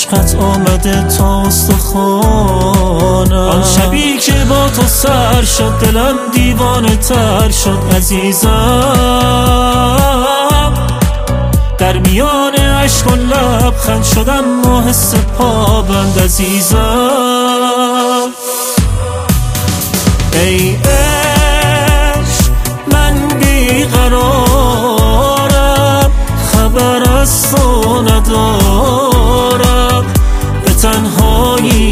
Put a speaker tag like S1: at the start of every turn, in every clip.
S1: عشقت آمده تا استخوانم. آن شبی که با تو سر شد دلم دیوانه تر شد عزیزم، در میان عشق و لبخند شدم مهس پابند عزیزم. ای عشق من بیقرارم، خبر از تو ندارم، به تنهایی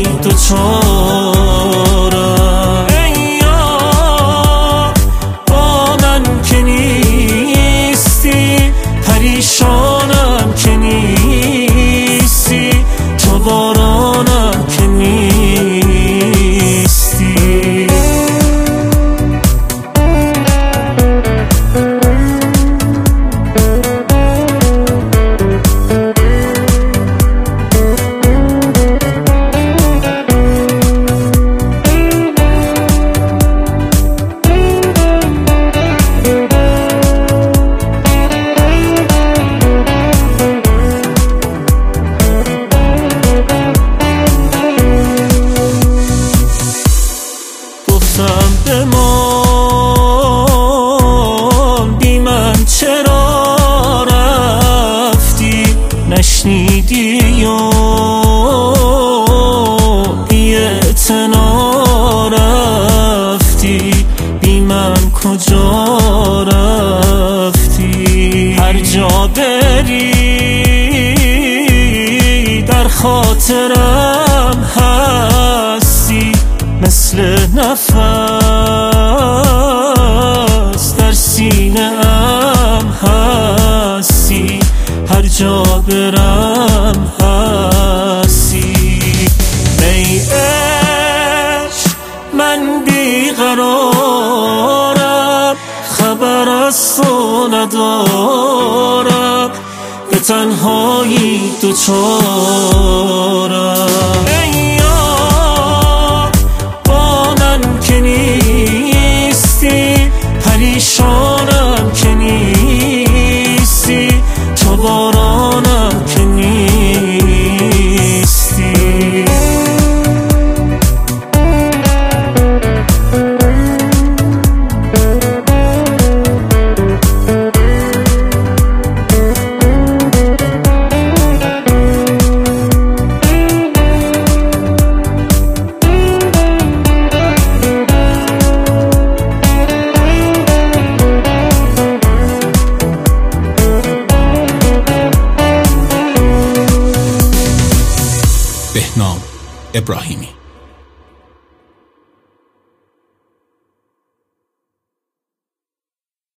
S1: دوچارم. ای یار با من که نیستی، پریشانم که نیستی، تو بارانم که نیستی. بمان بی من چرا رفتی، نشنیدی یا بی اعتنا رفتی، بی من کجا رفتی. هر جا بری در خاطرم هستی، مثل نفس در سینه ام هستی، هر جا برم هستی. ای عشق من بیقرارم، خبر از تو ندارم، به تنهایی دوچارم. پریشانم که نیستی، تو بارانم که نیستی.
S2: بهنام ابراهیمی.